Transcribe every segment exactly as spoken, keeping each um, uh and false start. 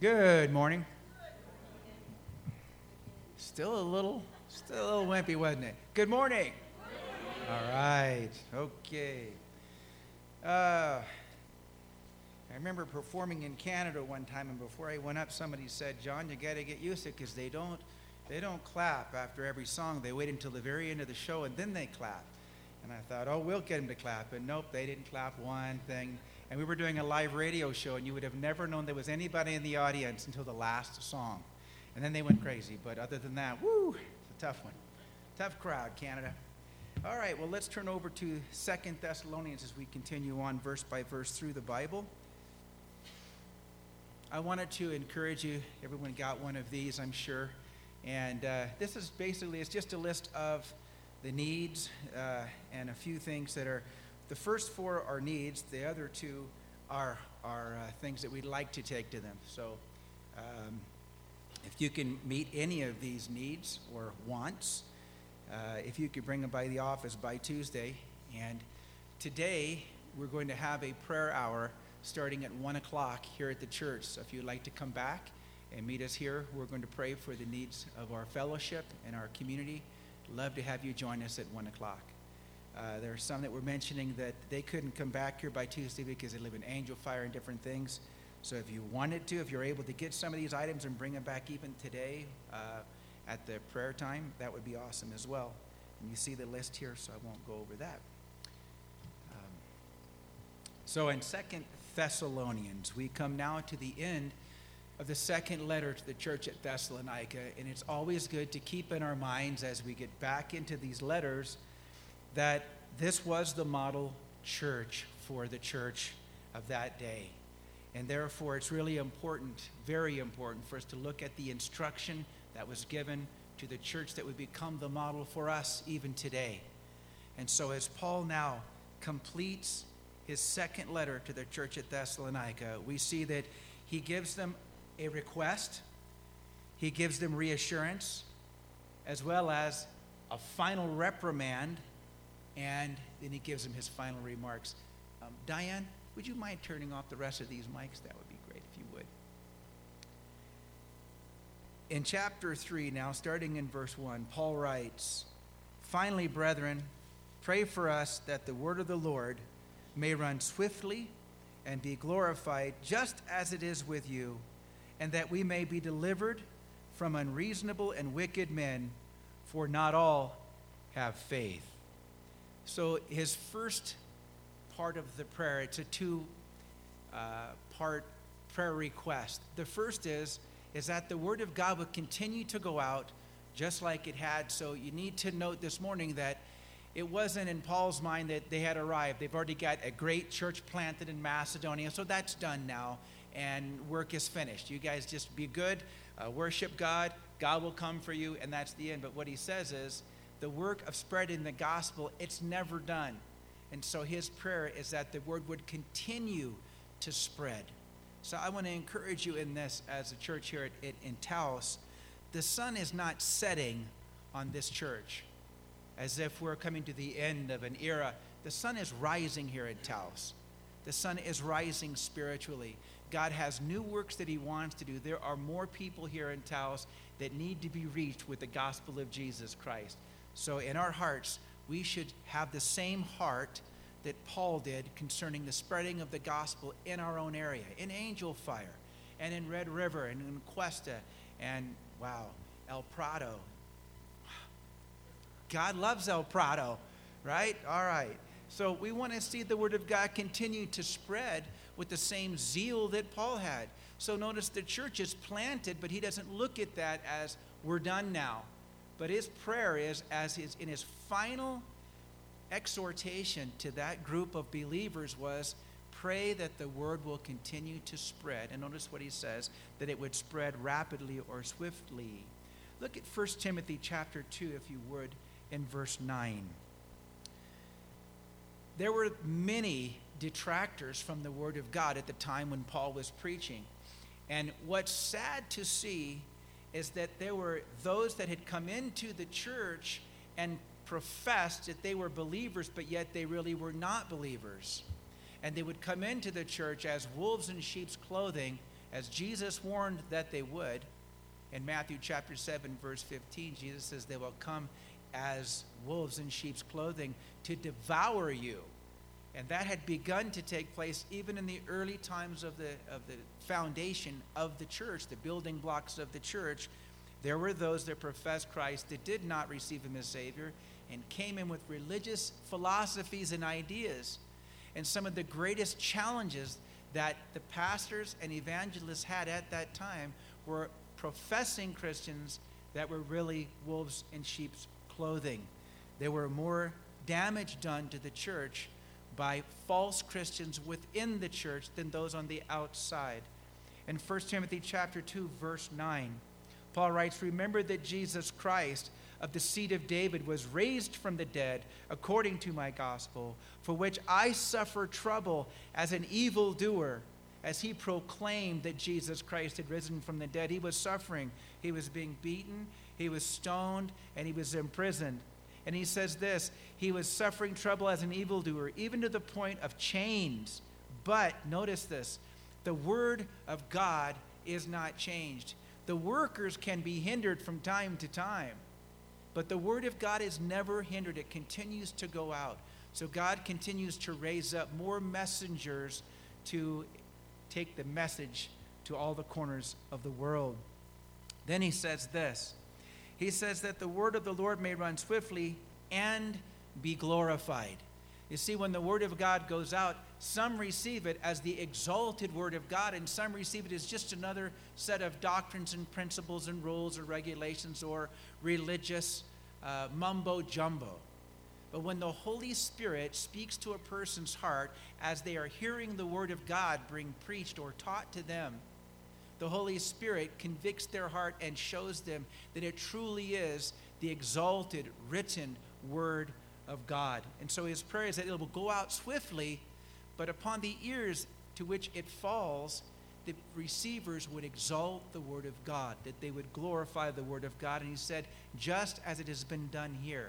Good morning. Still a little, still a little wimpy, wasn't it? Good morning. All right. Okay. Uh, I remember performing in Canada one time, and before I went up, somebody said, "John, you got to get used to it because they don't, they don't clap after every song. They wait until the very end of the show and then they clap." And I thought, "Oh, we'll get them to clap." And nope, they didn't clap one thing. And we were doing a live radio show, and you would have never known there was anybody in the audience until the last song. And then they went crazy. But other than that, woo, it's a tough one. Tough crowd, Canada. All right, well, let's turn over to Second Thessalonians as we continue on verse by verse through the Bible. I wanted to encourage you. Everyone got one of these, I'm sure. And uh, this is basically, it's just a list of the needs uh, and a few things that are, the first four are needs. The other two are, are uh, things that we'd like to take to them. So um, if you can meet any of these needs or wants, uh, if you could bring them by the office by Tuesday. And today we're going to have a prayer hour starting at one o'clock here at the church. So if you'd like to come back and meet us here, we're going to pray for the needs of our fellowship and our community. Love to have you join us at one o'clock. Uh, there are some that were mentioning that they couldn't come back here by Tuesday because they live in Angel Fire and different things. So if you wanted to, if you're able to get some of these items and bring them back even today uh, at the prayer time, that would be awesome as well. And you see the list here, so I won't go over that. Um, so in Second Thessalonians, we come now to the end of the second letter to the church at Thessalonica, and it's always good to keep in our minds as we get back into these letters that this was the model church for the church of that day. And therefore, it's really important, very important, for us to look at the instruction that was given to the church that would become the model for us even today. And so as Paul now completes his second letter to the church at Thessalonica, we see that he gives them a request, he gives them reassurance, as well as a final reprimand, and then he gives them his final remarks. Um, Diane, would you mind turning off the rest of these mics? That would be great if you would. In chapter three, now starting in verse one, Paul writes, "Finally, brethren, pray for us that the word of the Lord may run swiftly and be glorified just as it is with you, and that we may be delivered from unreasonable and wicked men, for not all have faith." So his first part of the prayer, it's a two uh, part prayer request. The first is, is that the word of God would continue to go out just like it had. So you need to note this morning that it wasn't in Paul's mind that they had arrived. They've already got a great church planted in Macedonia, so that's done now, and work is finished. You guys just be good, uh, worship God, God will come for you, and that's the end. But what he says is, the work of spreading the gospel, it's never done. And so his prayer is that the word would continue to spread. So I want to encourage you in this as a church here at, at, in Taos. The sun is not setting on this church as if we're coming to the end of an era. The sun is rising here at Taos. The sun is rising spiritually. God has new works that he wants to do. There are more people here in Taos that need to be reached with the gospel of Jesus Christ. So in our hearts, we should have the same heart that Paul did concerning the spreading of the gospel in our own area, in Angel Fire, and in Red River, and in Cuesta, and, wow, El Prado. God loves El Prado, right? All right. So we want to see the word of God continue to spread with the same zeal that Paul had. So notice the church is planted, but he doesn't look at that as we're done now. But his prayer is, as his in his final exhortation to that group of believers was, pray that the word will continue to spread. And notice what he says, that it would spread rapidly or swiftly. Look at First Timothy chapter two, if you would, in verse nine. There were many detractors from the word of God at the time when Paul was preaching. And what's sad to see is that there were those that had come into the church and professed that they were believers, but yet they really were not believers. And they would come into the church as wolves in sheep's clothing as Jesus warned that they would. In Matthew chapter seven, verse fifteen, Jesus says they will come as wolves in sheep's clothing to devour you. And that had begun to take place even in the early times of the of the foundation of the church, the building blocks of the church. There were those that professed Christ that did not receive him as Savior and came in with religious philosophies and ideas. And some of the greatest challenges that the pastors and evangelists had at that time were professing Christians that were really wolves in sheep's clothing. There were more damage done to the church by false Christians within the church than those on the outside. In First Timothy chapter two, verse nine, Paul writes, "Remember that Jesus Christ of the seed of David was raised from the dead according to my gospel, for which I suffer trouble as an evildoer." As he proclaimed that Jesus Christ had risen from the dead, he was suffering. He was being beaten, he was stoned, and he was imprisoned. And he says this, he was suffering trouble as an evildoer, even to the point of chains. But, notice this, the word of God is not changed. The workers can be hindered from time to time, but the word of God is never hindered. It continues to go out. So God continues to raise up more messengers to take the message to all the corners of the world. Then he says this. He says that the word of the Lord may run swiftly and be glorified. You see, when the word of God goes out, some receive it as the exalted word of God, and some receive it as just another set of doctrines and principles and rules or regulations or religious uh, mumbo jumbo. But when the Holy Spirit speaks to a person's heart as they are hearing the word of God being preached or taught to them, the Holy Spirit convicts their heart and shows them that it truly is the exalted, written word of God. And so his prayer is that it will go out swiftly, but upon the ears to which it falls, the receivers would exalt the word of God, that they would glorify the word of God. And he said, just as it has been done here.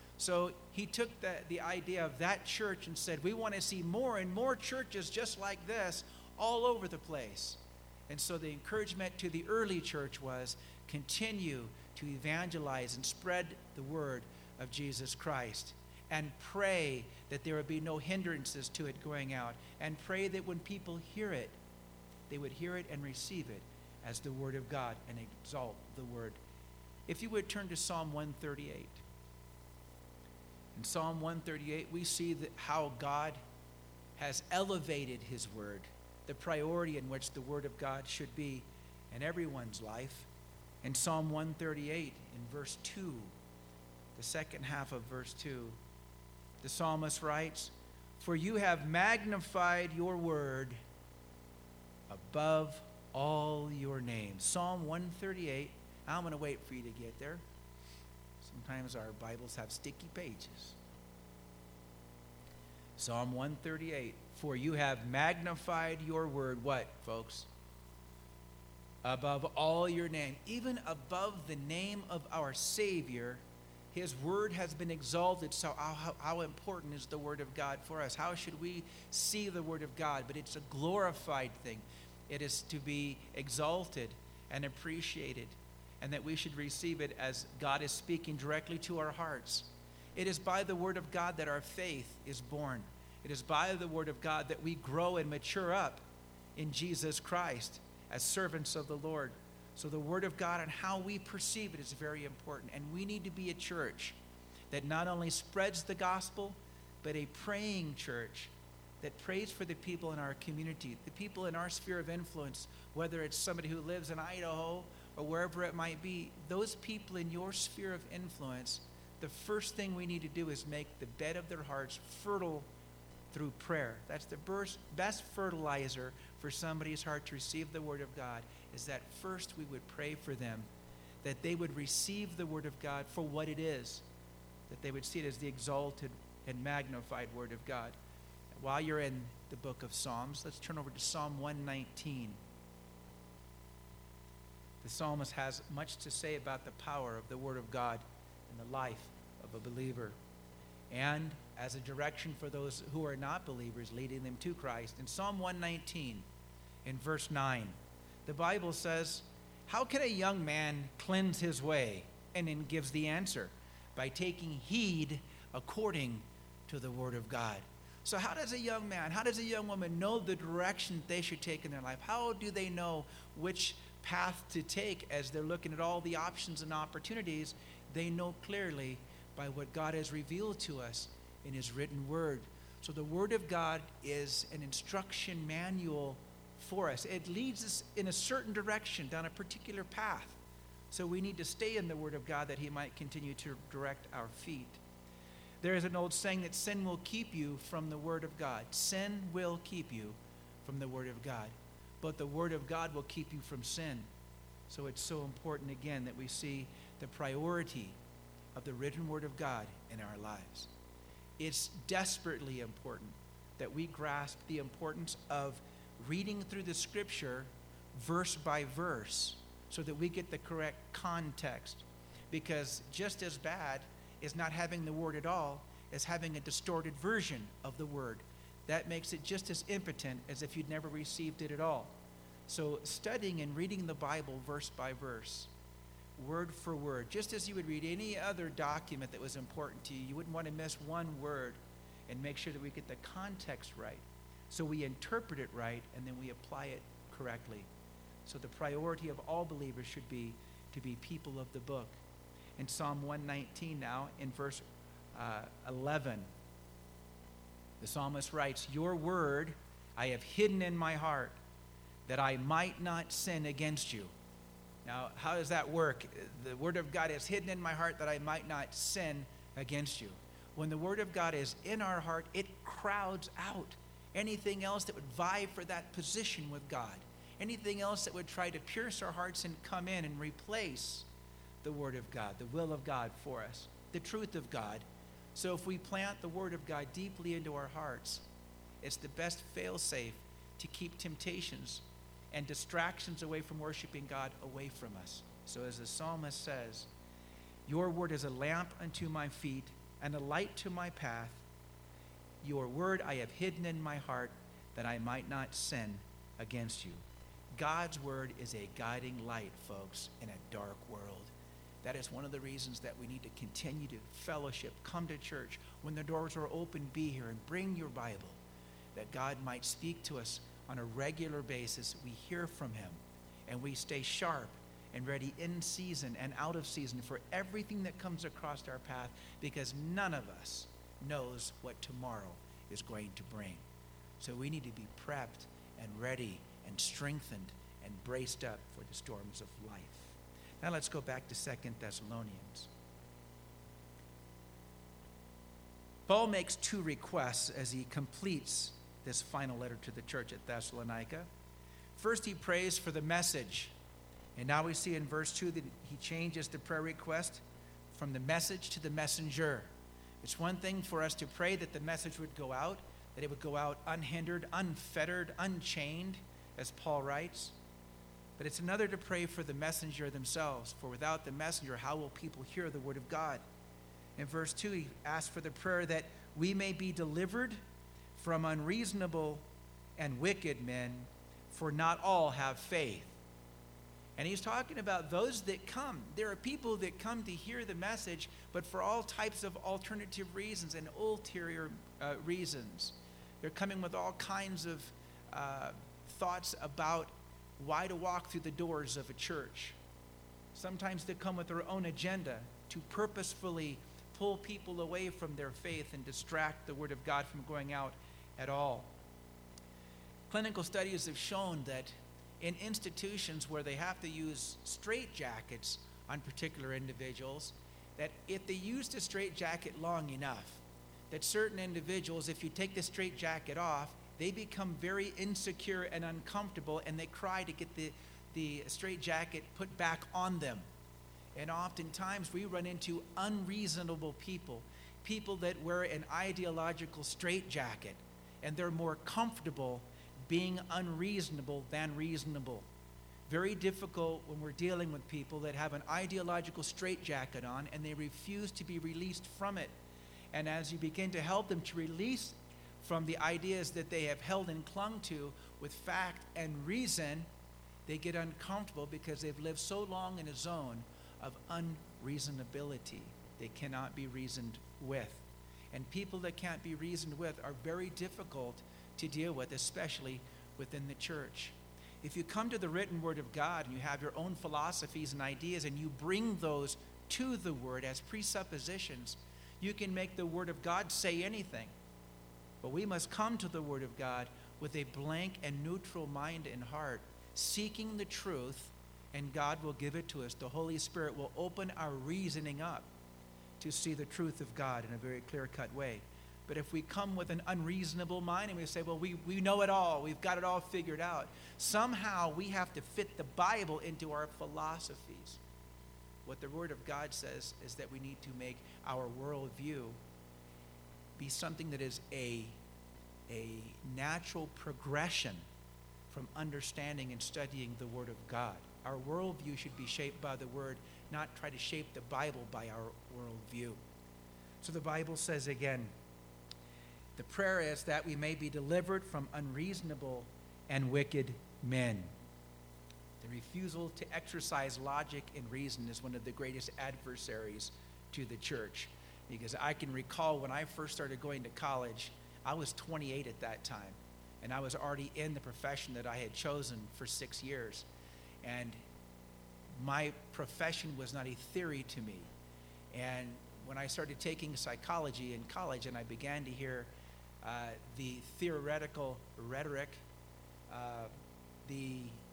So he took the, the idea of that church and said, we want to see more and more churches just like this all over the place. And so the encouragement to the early church was, continue to evangelize and spread the word of Jesus Christ. And pray that there would be no hindrances to it going out. And pray that when people hear it, they would hear it and receive it as the word of God and exalt the word. If you would turn to Psalm one thirty-eight. In Psalm one thirty-eight, we see that how God has elevated his word, the priority in which the word of God should be in everyone's life. In Psalm one thirty-eight, in verse two, the second half of verse two, the psalmist writes, "For you have magnified your word above all your names." Psalm one thirty-eight. I'm going to wait for you to get there. Sometimes our Bibles have sticky pages. Psalm one thirty-eight. For you have magnified your word, what, folks? Above all your name. Even above the name of our Savior, his word has been exalted. So how, how important is the word of God for us? How should we see the word of God? But it's a glorified thing. It is to be exalted and appreciated, and that we should receive it as God is speaking directly to our hearts. It is by the word of God that our faith is born. It is by the word of God that we grow and mature up in Jesus Christ as servants of the Lord. So the word of God and how we perceive it is very important. And we need to be a church that not only spreads the gospel, but a praying church that prays for the people in our community, the people in our sphere of influence, whether it's somebody who lives in Idaho or wherever it might be. Those people in your sphere of influence, the first thing we need to do is make the bed of their hearts fertile through prayer. That's the best fertilizer for somebody's heart to receive the word of God, is that first we would pray for them, that they would receive the word of God for what it is, that they would see it as the exalted and magnified word of God. While you're in the book of Psalms, let's turn over to Psalm one nineteen. The psalmist has much to say about the power of the word of God in the life of a believer, and as a direction for those who are not believers, leading them to Christ. In Psalm one nineteen, in verse nine, The Bible says, how can a young man cleanse his way? And then gives the answer, by taking heed according to the word of God. So how does a young man, how does a young woman know the direction they should take in their life? How do they know which path to take as they're looking at all the options and opportunities? They know clearly by what God has revealed to us in his written word. So the word of God is an instruction manual for us. It leads us in a certain direction, down a particular path. So we need to stay in the word of God that he might continue to direct our feet. There is an old saying that sin will keep you from the word of God. Sin will keep you from the word of God. But the word of God will keep you from sin. So it's so important, again, that we see the priority of the written word of God in our lives. It's desperately important that we grasp the importance of reading through the scripture verse by verse so that we get the correct context. Because just as bad is not having the word at all as having a distorted version of the word. That makes it just as impotent as if you'd never received it at all. So studying and reading the Bible verse by verse, word for word, just as you would read any other document that was important to you, you wouldn't want to miss one word, and make sure that we get the context right. So we interpret it right, and then we apply it correctly. So the priority of all believers should be to be people of the book. In Psalm one nineteen now, in verse uh, eleven, the psalmist writes, your word I have hidden in my heart, that I might not sin against you. Now, how does that work? The word of God is hidden in my heart that I might not sin against you. When the word of God is in our heart, it crowds out anything else that would vie for that position with God. Anything else that would try to pierce our hearts and come in and replace the word of God, the will of God for us, the truth of God. So if we plant the word of God deeply into our hearts, it's the best fail-safe to keep temptations and distractions away from worshiping God away from us. So as the psalmist says, your word is a lamp unto my feet and a light to my path. Your word I have hidden in my heart that I might not sin against you. God's word is a guiding light, folks, in a dark world. That is one of the reasons that we need to continue to fellowship, come to church. When the doors are open, be here and bring your Bible, that God might speak to us on a regular basis. We hear from him, and we stay sharp and ready in season and out of season for everything that comes across our path, because none of us knows what tomorrow is going to bring. So we need to be prepped and ready and strengthened and braced up for the storms of life. Now let's go back to Second Thessalonians. Paul makes two requests as he completes this final letter to the church at Thessalonica. First, he prays for the message. And now we see in verse two that he changes the prayer request from the message to the messenger. It's one thing for us to pray that the message would go out, that it would go out unhindered, unfettered, unchained, as Paul writes. But it's another to pray for the messenger themselves, for without the messenger, how will people hear the word of God? In verse two, he asks for the prayer that we may be delivered from unreasonable and wicked men, for not all have faith. And he's talking about those that come. There are people that come to hear the message, but for all types of alternative reasons and ulterior uh, reasons. They're coming with all kinds of uh, thoughts about why to walk through the doors of a church. Sometimes they come with their own agenda to purposefully pull people away from their faith and distract the word of God from going out at all. Clinical studies have shown that in institutions where they have to use straitjackets on particular individuals, that if they use the straitjacket long enough, that certain individuals, if you take the straitjacket off, they become very insecure and uncomfortable, and they cry to get the, the straitjacket put back on them. And oftentimes we run into unreasonable people, people that wear an ideological straitjacket, and they're more comfortable being unreasonable than reasonable. Very difficult when we're dealing with people that have an ideological straitjacket on and they refuse to be released from it. And as you begin to help them to release from the ideas that they have held and clung to with fact and reason, They get uncomfortable because they've lived so long in a zone of unreasonability. They cannot be reasoned with. And people that can't be reasoned with are very difficult to deal with, especially within the church. If you come to the written word of God and you have your own philosophies and ideas and you bring those to the word as presuppositions, you can make the word of God say anything. But we must come to the word of God with a blank and neutral mind and heart, seeking the truth, and God will give it to us. The Holy Spirit will open our reasoning up to see the truth of God in a very clear-cut way. But if we come with an unreasonable mind and we say, well, we, we know it all, we've got it all figured out, somehow we have to fit the Bible into our philosophies. What the Word of God says is that we need to make our worldview be something that is a, a natural progression from understanding and studying the Word of God. Our worldview should be shaped by the Word, not try to shape the Bible by our worldview. So the Bible says again, the prayer is that we may be delivered from unreasonable and wicked men. The refusal to exercise logic and reason is one of the greatest adversaries to the church. Because I can recall when I first started going to college, I was twenty-eight at that time. And I was already in the profession that I had chosen for six years. And my profession was not a theory to me. And when I started taking psychology in college and I began to hear uh, the theoretical rhetoric, uh, the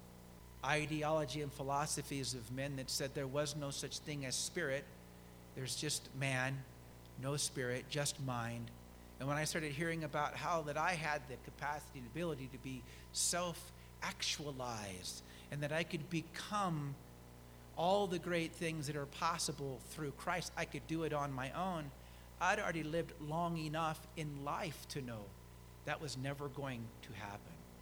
ideology and philosophies of men that said there was no such thing as spirit, there's just man, no spirit, just mind. And when I started hearing about how that I had the capacity and ability to be self-actualized and that I could become all the great things that are possible through Christ, I could do it on my own, I'd already lived long enough in life to know that was never going to happen.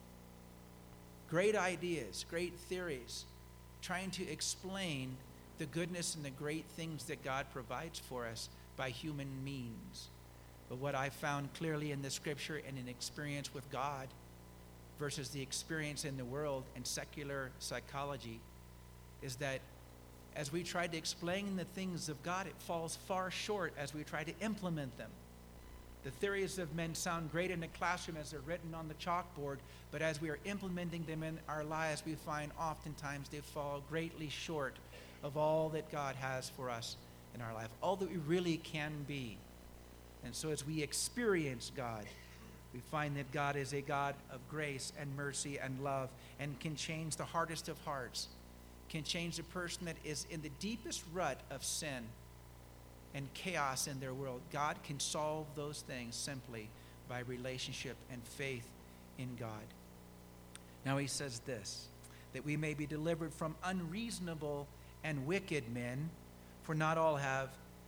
Great ideas, great theories, trying to explain the goodness and the great things that God provides for us by human means. But what I found clearly in the scripture and in experience with God versus the experience in the world and secular psychology is that as we try to explain the things of God, it falls far short as we try to implement them. The theories of men sound great in the classroom as they're written on the chalkboard, but as we are implementing them in our lives, we find oftentimes they fall greatly short of all that God has for us in our life, all that we really can be. And so as we experience God, we find that God is a God of grace and mercy and love and can change the hardest of hearts, can change the person that is in the deepest rut of sin and chaos in their world. God can solve those things simply by relationship and faith in God. Now he says this, that we may be delivered from unreasonable and wicked men, for not all have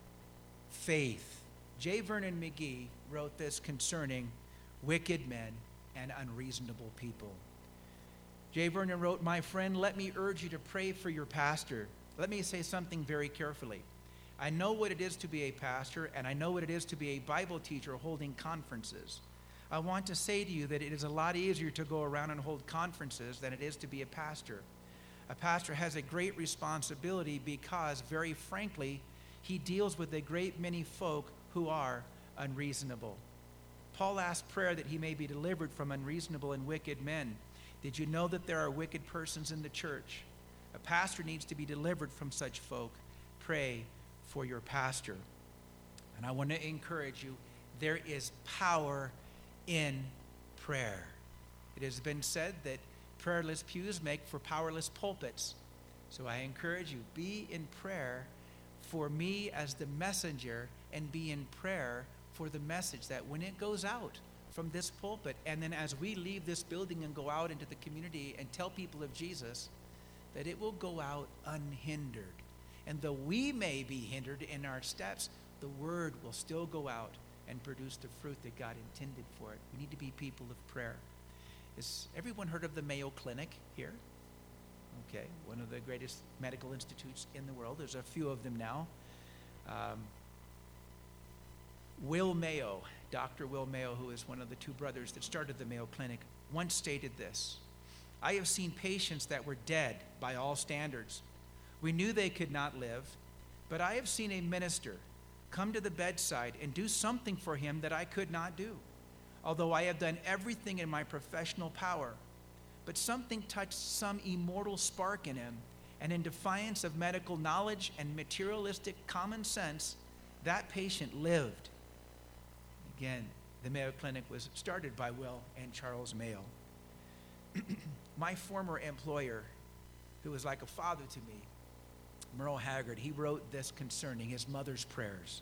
faith. J. Vernon McGee wrote this concerning wicked men and unreasonable people. J. Vernon wrote, "My friend, let me urge you to pray for your pastor." Let me say something very carefully. I know what it is to be a pastor, and I know what it is to be a Bible teacher holding conferences. I want to say to you that it is a lot easier to go around and hold conferences than it is to be a pastor. A pastor has a great responsibility because, very frankly, he deals with a great many folk who are unreasonable. Paul asked prayer that he may be delivered from unreasonable and wicked men. Did you know that there are wicked persons in the church? A pastor needs to be delivered from such folk. Pray for your pastor. And I want to encourage you, there is power in prayer. It has been said that prayerless pews make for powerless pulpits. So I encourage you, be in prayer for me as the messenger, and be in prayer for the message that when it goes out from this pulpit, and then as we leave this building and go out into the community and tell people of Jesus, that it will go out unhindered. And though we may be hindered in our steps, the word will still go out and produce the fruit that God intended for it. We need to be people of prayer. Has everyone heard of the Mayo Clinic here? Okay, one of the greatest medical institutes in the world. There's a few of them now. Um, Will Mayo, Doctor Will Mayo, who is one of the two brothers that started the Mayo Clinic, once stated this: I have seen patients that were dead by all standards. We knew they could not live, but I have seen a minister come to the bedside and do something for him that I could not do, although I have done everything in my professional power. But something touched some immortal spark in him, and in defiance of medical knowledge and materialistic common sense, that patient lived. Again, the Mayo Clinic was started by Will and Charles Mayo. My former employer, who was like a father to me, Merle Haggard, he wrote this concerning his mother's prayers.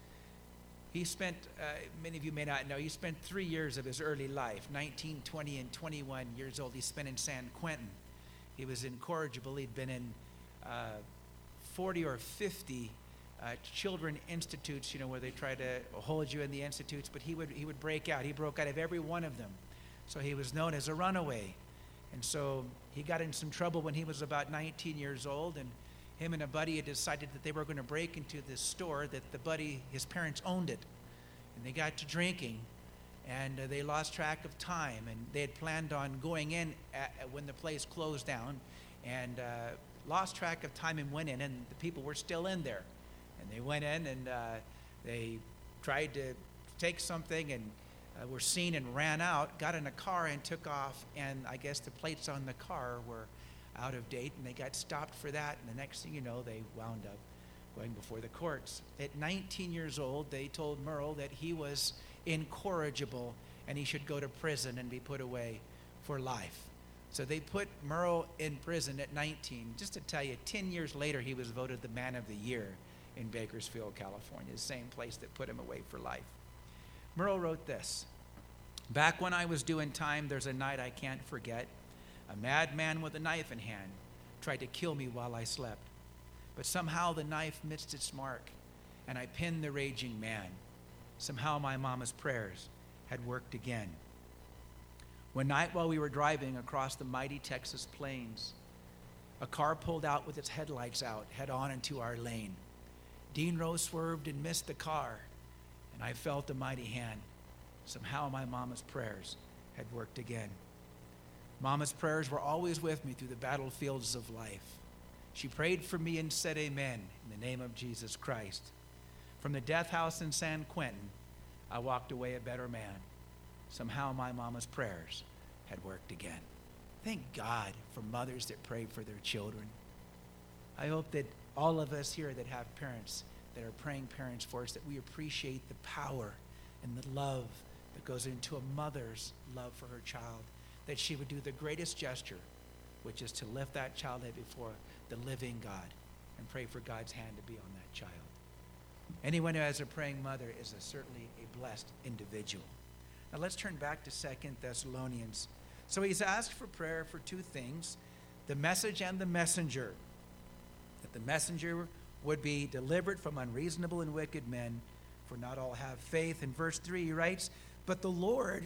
He spent, uh, many of you may not know, he spent three years of his early life, nineteen, twenty, and twenty-one years old. He spent in San Quentin. He was incorrigible. He'd been in uh, forty or fifty uh, children institutes, you know, where they try to hold you in the institutes, but he would, he would break out. He broke out of every one of them. So he was known as a runaway. And so he got in some trouble when he was about nineteen years old, and him and a buddy had decided that they were going to break into this store that the buddy, his parents owned it. And they got to drinking, and uh, they lost track of time, and they had planned on going in at, at when the place closed down, and uh, lost track of time and went in, and the people were still in there. And they went in, and uh, they tried to take something, and uh, were seen and ran out, got in a car and took off, and I guess the plates on the car were out of date, and they got stopped for that, and the next thing you know, they wound up going before the courts. At nineteen years old, they told Merle that he was incorrigible and he should go to prison and be put away for life. So they put Merle in prison at nineteen. Just to tell you, ten years later, he was voted the Man of the Year in Bakersfield, California, the same place that put him away for life. Merle wrote this: "Back when I was doing time, there's a night I can't forget. A madman with a knife in hand tried to kill me while I slept. But somehow the knife missed its mark, and I pinned the raging man. Somehow my mama's prayers had worked again. One night while we were driving across the mighty Texas plains, a car pulled out with its headlights out, head on into our lane. Dean Rose swerved and missed the car, and I felt a mighty hand. Somehow my mama's prayers had worked again. Mama's prayers were always with me through the battlefields of life. She prayed for me and said amen in the name of Jesus Christ. From the death house in San Quentin, I walked away a better man. Somehow my mama's prayers had worked again." Thank God for mothers that pray for their children. I hope that all of us here that have parents that are praying parents for us, that we appreciate the power and the love that goes into a mother's love for her child, that she would do the greatest gesture, which is to lift that child up before the living God and pray for God's hand to be on that child. Anyone who has a praying mother is a, certainly a blessed individual. Now let's turn back to Second Thessalonians. So he's asked for prayer for two things: the message and the messenger. That the messenger would be delivered from unreasonable and wicked men, for not all have faith. In verse three he writes, "But the Lord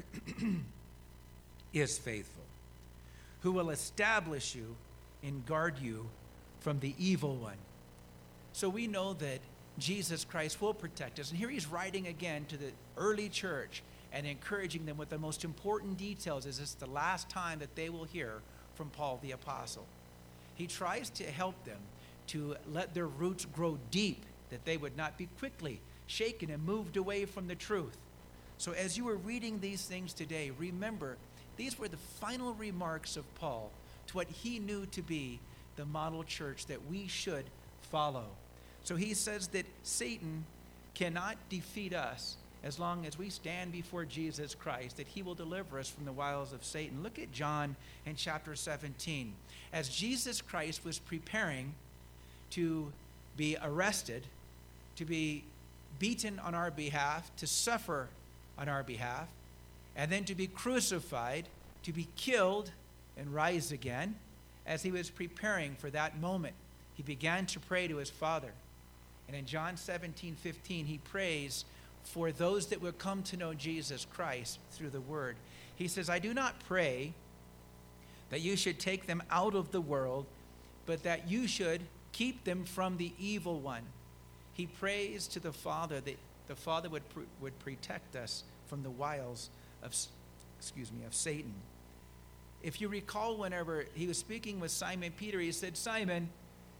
is faithful, who will establish you and guard you from the evil one." So we know that Jesus Christ will protect us. And here he's writing again to the early church and encouraging them with the most important details, as it's the last time that they will hear from Paul the Apostle. He tries to help them to let their roots grow deep, that they would not be quickly shaken and moved away from the truth. So as you were reading these things today, remember, these were the final remarks of Paul to what he knew to be the model church that we should follow. So he says that Satan cannot defeat us as long as we stand before Jesus Christ, that he will deliver us from the wiles of Satan. Look at John in chapter seventeen. As Jesus Christ was preparing to be arrested, to be beaten on our behalf, to suffer on our behalf, and then to be crucified, to be killed and rise again, as he was preparing for that moment, he began to pray to his Father. And in John seventeen fifteen, he prays for those that will come to know Jesus Christ through the Word. He says, "I do not pray that you should take them out of the world, but that you should keep them from the evil one." He prays to the Father that the Father would pr- would protect us from the wiles of, excuse me, of Satan. If you recall, whenever he was speaking with Simon Peter, he said, Simon,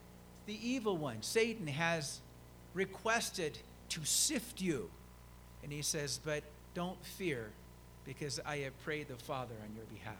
the evil one, Satan, has requested to sift you. And he says, but don't fear, because I have prayed the Father on your behalf.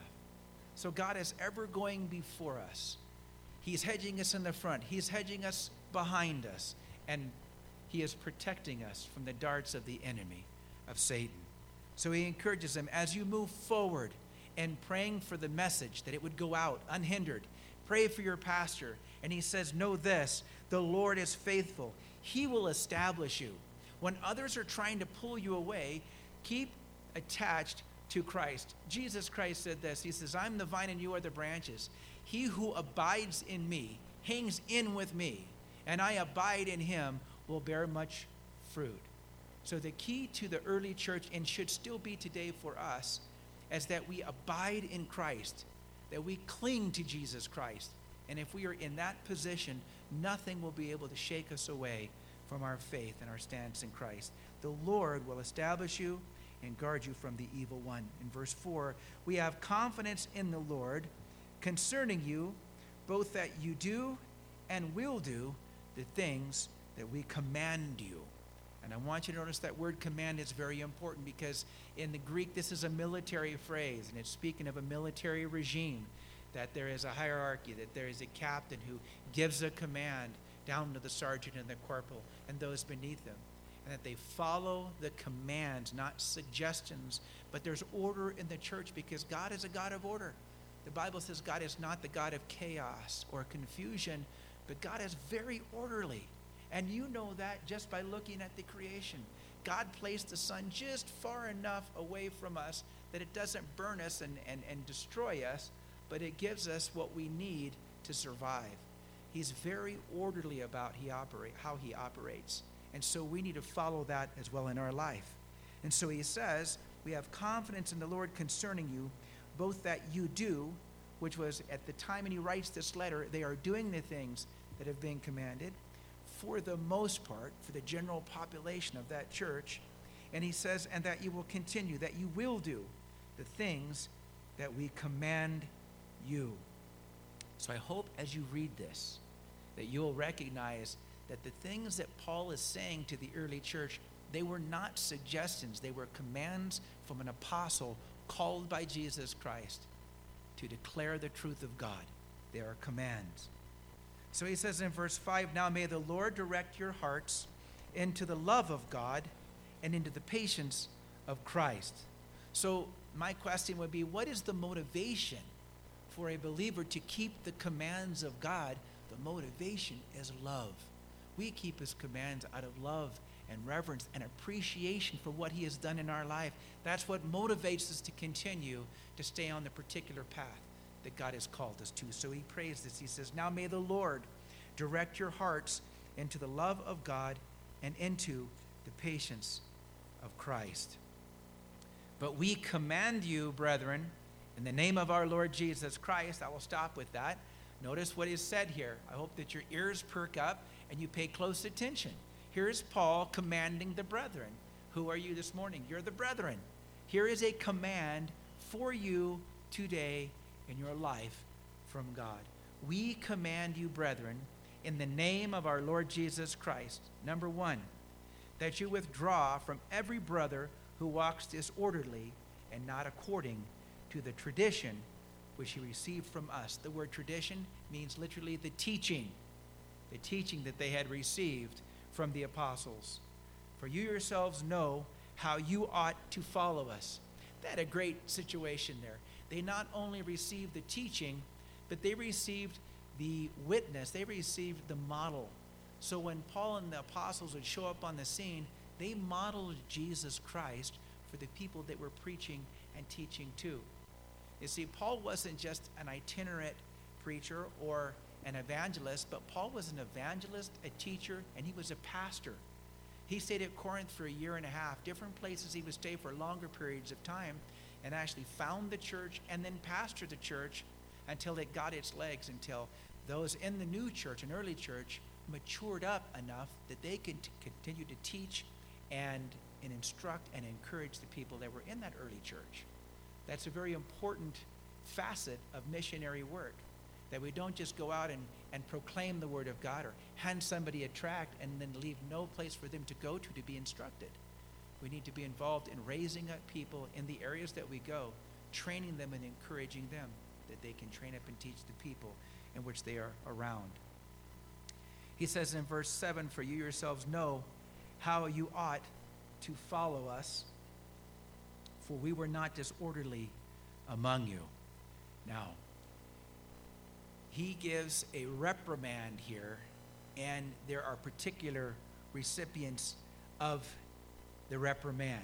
So God is ever going before us. He's hedging us in the front. He's hedging us behind us. And he is protecting us from the darts of the enemy, of Satan. So he encourages them, as you move forward and praying for the message, that it would go out unhindered. Pray for your pastor. And he says, know this, the Lord is faithful. He will establish you. When others are trying to pull you away, keep attached to Christ. Jesus Christ said this. He says, I'm the vine and you are the branches. He who abides in me, hangs in with me, and I abide in him, will bear much fruit. So the key to the early church, and should still be today for us, is that we abide in Christ, that we cling to Jesus Christ. And if we are in that position, nothing will be able to shake us away from our faith and our stance in Christ. The Lord will establish you and guard you from the evil one. In verse four, we have confidence in the Lord concerning you, both that you do and will do the things that we command you. And I want you to notice that word command is very important, because in the Greek, this is a military phrase, and it's speaking of a military regime, that there is a hierarchy, that there is a captain who gives a command down to the sergeant and the corporal and those beneath them, and that they follow the commands, not suggestions. But there's order in the church, because God is a God of order. The Bible says God is not the God of chaos or confusion, but God is very orderly. And you know that just by looking at the creation. God placed the sun just far enough away from us that it doesn't burn us and, and, and destroy us, but it gives us what we need to survive. He's very orderly about he operate, how he operates. And so we need to follow that as well in our life. And so he says, we have confidence in the Lord concerning you, both that you do, which was at the time when he writes this letter, they are doing the things that have been commanded, for the most part, for the general population of that church. And he says, and that you will continue, that you will do the things that we command you. So I hope as you read this, that you'll recognize that the things that Paul is saying to the early church, they were not suggestions, they were commands from an apostle called by Jesus Christ to declare the truth of God. They are commands. So he says in verse five, now may the Lord direct your hearts into the love of God and into the patience of Christ. So my question would be, what is the motivation for a believer to keep the commands of God? The motivation is love. We keep his commands out of love and reverence and appreciation for what he has done in our life. That's what motivates us to continue to stay on the particular path that God has called us to. So he prays this. He says, now may the Lord direct your hearts into the love of God and into the patience of Christ. But we command you, brethren, in the name of our Lord Jesus Christ. I will stop with that. Notice what is said here. I hope that your ears perk up and you pay close attention. Here's Paul commanding the brethren. Who are you this morning? You're the brethren. Here is a command for you today in your life from God. We command you, brethren, in the name of our Lord Jesus Christ, number one, that you withdraw from every brother who walks disorderly and not according to the tradition which he received from us. The word tradition means literally the teaching, the teaching that they had received from the apostles. For you yourselves know how you ought to follow us. They had a great situation there. They not only received the teaching, but they received the witness. They received the model. So when Paul and the apostles would show up on the scene, they modeled Jesus Christ for the people that were preaching and teaching to. You see, Paul wasn't just an itinerant preacher or an evangelist, but Paul was an evangelist, a teacher, and he was a pastor. He stayed at Corinth for a year and a half, different places he would stay for longer periods of time, and actually found the church and then pastored the church until it got its legs, until those in the new church, an early church, matured up enough that they could t- continue to teach and, and instruct and encourage the people that were in that early church. That's a very important facet of missionary work, that we don't just go out and, and proclaim the word of God or hand somebody a tract and then leave no place for them to go to to be instructed. We need to be involved in raising up people in the areas that we go, training them and encouraging them that they can train up and teach the people in which they are around. He says in verse seven, for you yourselves know how you ought to follow us, for we were not disorderly among you. Now, he gives a reprimand here, and there are particular recipients of the reprimand.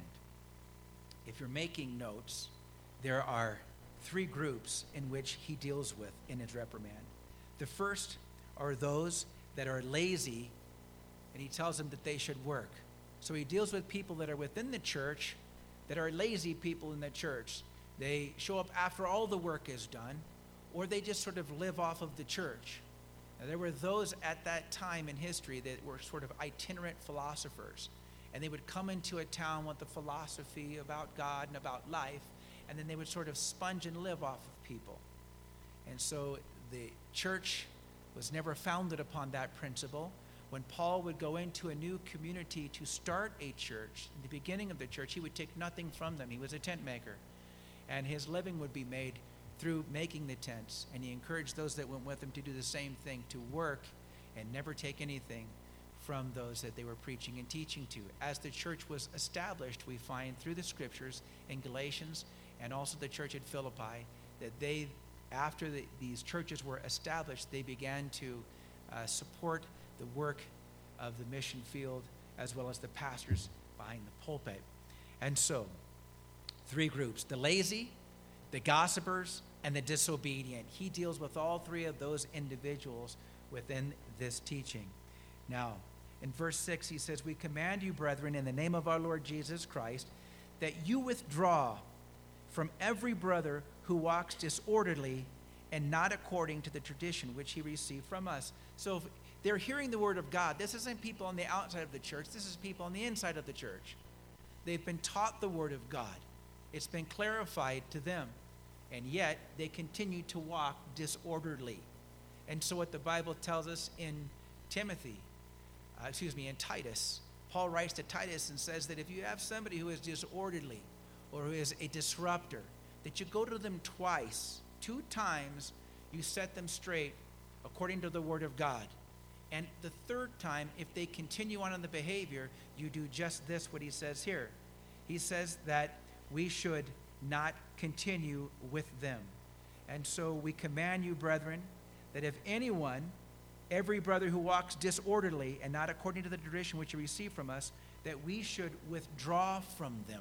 If you're making notes, there are three groups in which he deals with in his reprimand. The first are those that are lazy, and he tells them that they should work. So he deals with people that are within the church that are lazy people in the church. They show up after all the work is done, or they just sort of live off of the church. Now, there were those at that time in history that were sort of itinerant philosophers, and they would come into a town with a philosophy about God and about life, and then they would sort of sponge and live off of people. And so the church was never founded upon that principle. When Paul would go into a new community to start a church, in the beginning of the church, he would take nothing from them. He was a tent maker, and his living would be made through making the tents. And he encouraged those that went with him to do the same thing, to work and never take anything from those that they were preaching and teaching to. As the church was established, we find through the scriptures in Galatians and also the church at Philippi that they, after the, these churches were established, they began to uh, support the work of the mission field as well as the pastors behind the pulpit. And so, three groups: the lazy, the gossipers, and the disobedient. He deals with all three of those individuals within this teaching. Now, in verse six, he says, we command you, brethren, in the name of our Lord Jesus Christ, that you withdraw from every brother who walks disorderly and not according to the tradition which he received from us. So if they're hearing the word of God, this isn't people on the outside of the church, this is people on the inside of the church. They've been taught the word of God. It's been clarified to them, and yet they continue to walk disorderly. And so what the Bible tells us in Timothy, uh, excuse me, in Titus, Paul writes to Titus and says that if you have somebody who is disorderly or who is a disruptor, that you go to them twice, two times, you set them straight according to the word of God. And the third time, if they continue on in the behavior, you do just this, what he says here. He says that we should not continue with them. And so we command you, brethren, that if anyone, every brother who walks disorderly and not according to the tradition which you receive from us, that we should withdraw from them.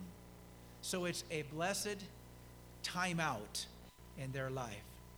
So it's a blessed time out in their life.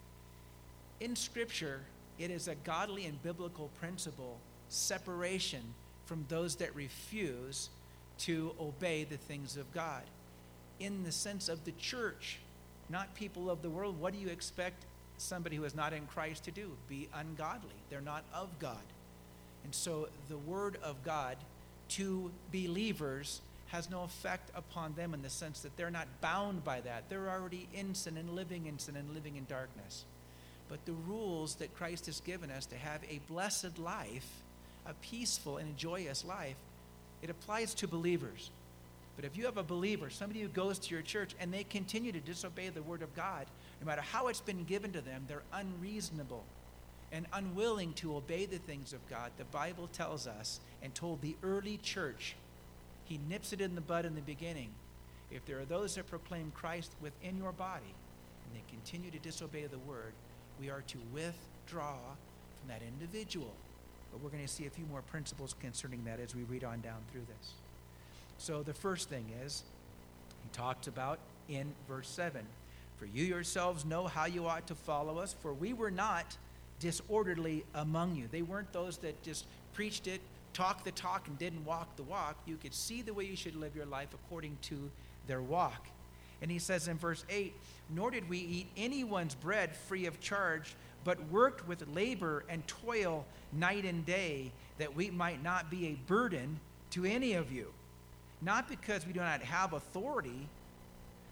In Scripture, it is a godly and biblical principle, separation from those that refuse to obey the things of God. In the sense of the church, not people of the world, what do you expect somebody who is not in Christ to do? Be ungodly. They're not of God. And so the word of God to believers has no effect upon them in the sense that they're not bound by that. They're already in sin and living in sin and living in darkness. But the rules that Christ has given us to have a blessed life, a peaceful and joyous life, it applies to believers. But if you have a believer, somebody who goes to your church, and they continue to disobey the word of God, no matter how it's been given to them, they're unreasonable and unwilling to obey the things of God. The Bible tells us, and told the early church, he nips it in the bud in the beginning. If there are those that proclaim Christ within your body, and they continue to disobey the word, we are to withdraw from that individual. But we're going to see a few more principles concerning that as we read on down through this. So the first thing is, he talks about in verse seven, for you yourselves know how you ought to follow us, for we were not disorderly among you. They weren't those that just preached it, talked the talk, and didn't walk the walk. You could see the way you should live your life according to their walk. And he says in verse eight, nor did we eat anyone's bread free of charge, but worked with labor and toil night and day, that we might not be a burden to any of you. Not because we do not have authority,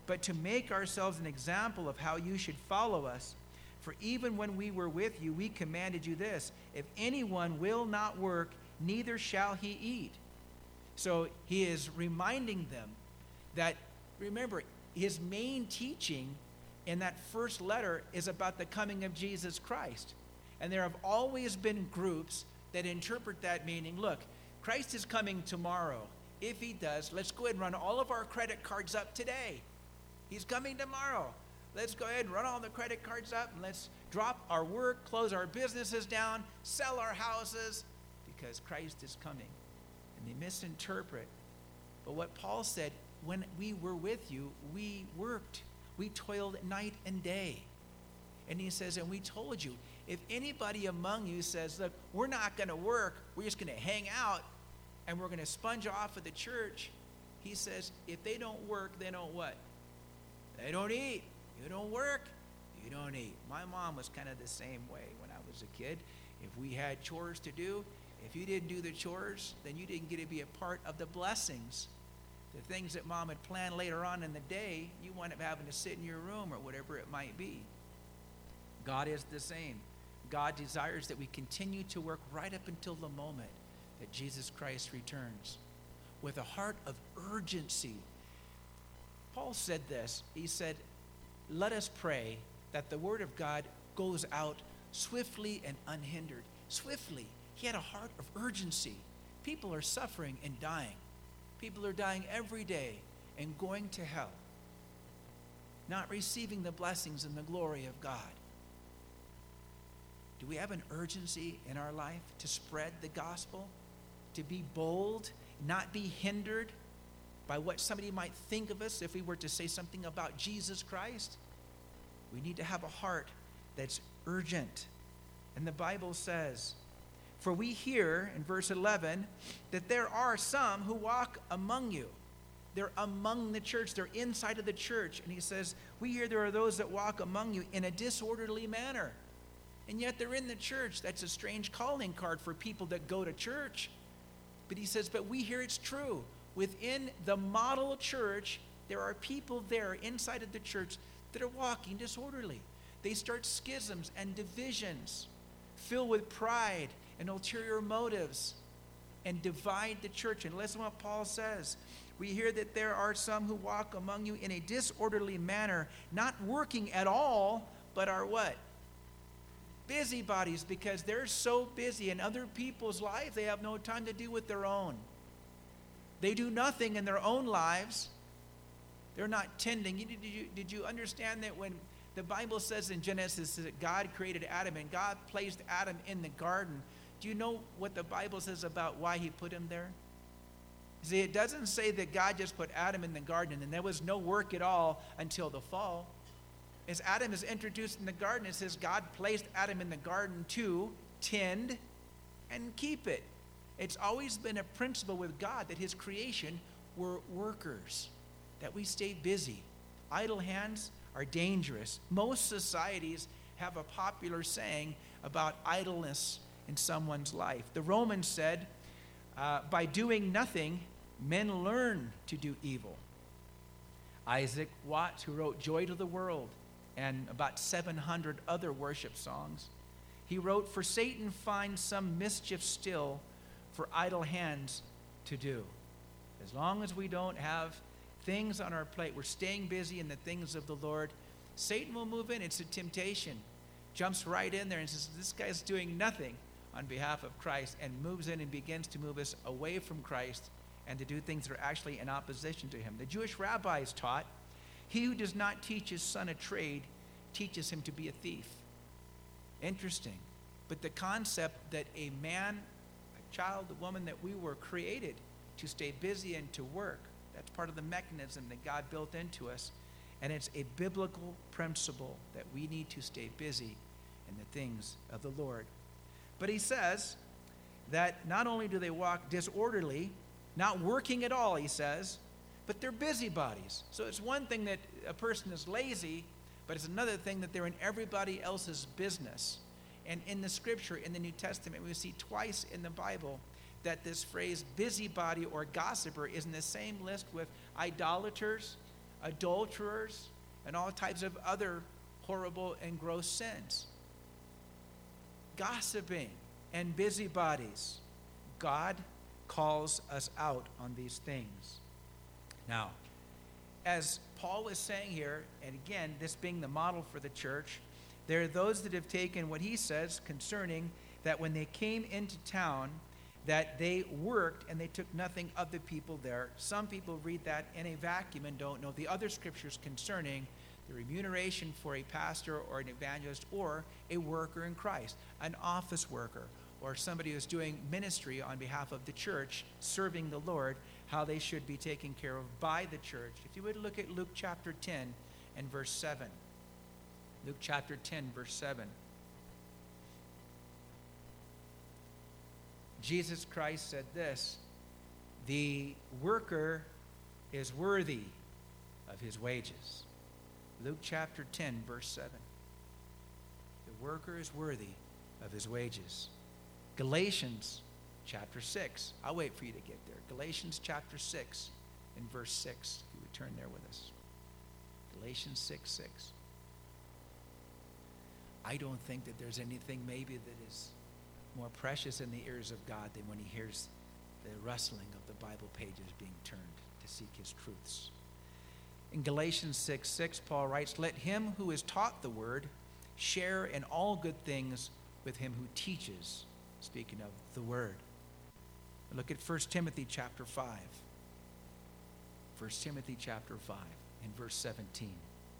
but to make ourselves an example of how you should follow us. For even when we were with you, we commanded you this: if anyone will not work, neither shall he eat. So he is reminding them that, remember, his main teaching in that first letter is about the coming of Jesus Christ. And there have always been groups that interpret that meaning, look, Christ is coming tomorrow. If he does, let's go ahead and run all of our credit cards up today. He's coming tomorrow. Let's go ahead and run all the credit cards up, and let's drop our work, close our businesses down, sell our houses, because Christ is coming. And they misinterpret. But what Paul said, when we were with you, we worked. We toiled night and day. And he says, and we told you, if anybody among you says, look, we're not going to work, we're just going to hang out, and we're going to sponge off of the church, he says, if they don't work, they don't what? They don't eat. You don't work, you don't eat. My mom was kind of the same way when I was a kid. If we had chores to do, if you didn't do the chores, then you didn't get to be a part of the blessings. The things that mom had planned later on in the day, you wind up having to sit in your room or whatever it might be. God is the same. God desires that we continue to work right up until the moment that Jesus Christ returns with a heart of urgency. Paul said this. He said, let us pray that the word of God goes out swiftly and unhindered. Swiftly. He had a heart of urgency. People are suffering and dying. People are dying every day and going to hell, not receiving the blessings and the glory of God. Do we have an urgency in our life to spread the gospel, to be bold, not be hindered by what somebody might think of us if we were to say something about Jesus Christ? We need to have a heart that's urgent. And the Bible says, for we hear in verse eleven that there are some who walk among you. They're among the church. They're inside of the church. And he says, we hear there are those that walk among you in a disorderly manner. And yet they're in the church. That's a strange calling card for people that go to church. But he says, but we hear it's true. Within the model church, there are people there inside of the church that are walking disorderly. They start schisms and divisions, filled with pride and ulterior motives, and divide the church. And listen to what Paul says. We hear that there are some who walk among you in a disorderly manner, not working at all, but are what? Busybodies, because they're so busy in other people's lives, they have no time to do with their own. They do nothing in their own lives. They're not tending. Did you, did you understand that when the Bible says in Genesis that God created Adam and God placed Adam in the garden, do you know what the Bible says about why he put him there? See, it doesn't say that God just put Adam in the garden and there was no work at all until the fall. As Adam is introduced in the garden, it says God placed Adam in the garden to tend and keep it. It's always been a principle with God that his creation were workers, that we stay busy. Idle hands are dangerous. Most societies have a popular saying about idleness in someone's life. The Romans said, uh, by doing nothing, men learn to do evil. Isaac Watts, who wrote Joy to the World and about seven hundred other worship songs, he wrote, for Satan finds some mischief still for idle hands to do. As long as we don't have things on our plate, we're staying busy in the things of the Lord, Satan will move in. It's a temptation. Jumps right in there and says, this guy's doing nothing on behalf of Christ, and moves in and begins to move us away from Christ and to do things that are actually in opposition to him. The Jewish rabbis taught, he who does not teach his son a trade teaches him to be a thief. Interesting. But the concept that a man, a child, a woman, that we were created to stay busy and to work, that's part of the mechanism that God built into us. And it's a biblical principle that we need to stay busy in the things of the Lord. But he says that not only do they walk disorderly, not working at all, he says, but they're busybodies. So it's one thing that a person is lazy, but it's another thing that they're in everybody else's business. And in the scripture, in the New Testament, we see twice in the Bible that this phrase busybody or gossiper is in the same list with idolaters, adulterers, and all types of other horrible and gross sins. Gossiping and busybodies. God calls us out on these things. Now, as Paul is saying here, and again, this being the model for the church, there are those that have taken what he says concerning that when they came into town, that they worked and they took nothing of the people there. Some people read that in a vacuum and don't know the other scriptures concerning the remuneration for a pastor or an evangelist or a worker in Christ, an office worker, or somebody who's doing ministry on behalf of the church, serving the Lord, how they should be taken care of by the church. If you would look at Luke chapter ten and verse seven. Luke chapter ten, verse seven. Jesus Christ said this, "The worker is worthy of his wages." Luke chapter ten, verse seven. The worker is worthy of his wages. Galatians chapter six. I'll wait for you to get there. Galatians chapter six and verse six. If you would turn there with us. Galatians six, six. I don't think that there's anything maybe that is more precious in the ears of God than when he hears the rustling of the Bible pages being turned to seek his truths. In Galatians six, six, Paul writes, "Let him who is taught the word share in all good things with him who teaches," speaking of the word. Look at First Timothy chapter five. First Timothy chapter five and verse seventeen.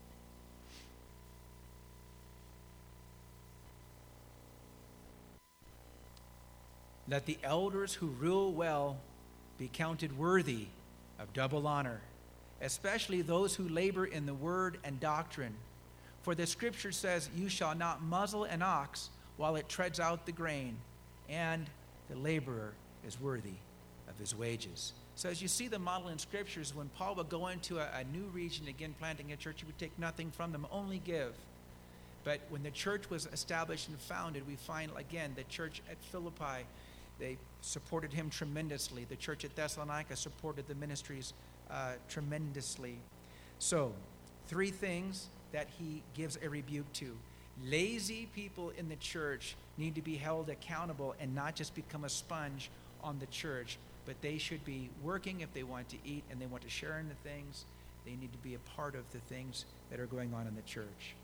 "Let the elders who rule well be counted worthy of double honor, especially those who labor in the word and doctrine. For the scripture says, 'You shall not muzzle an ox while it treads out the grain,' and the laborer is worthy of his wages." So as you see the model in scriptures, when Paul would go into a, a new region, again planting a church, he would take nothing from them, only give. But when the church was established and founded, we find again the church at Philippi, they supported him tremendously. The church at Thessalonica supported the ministries uh, tremendously. So, three things that he gives a rebuke to. Lazy people in the church need to be held accountable and not just become a sponge on the church, but they should be working if they want to eat and they want to share in the things. They need to be a part of the things that are going on in the church.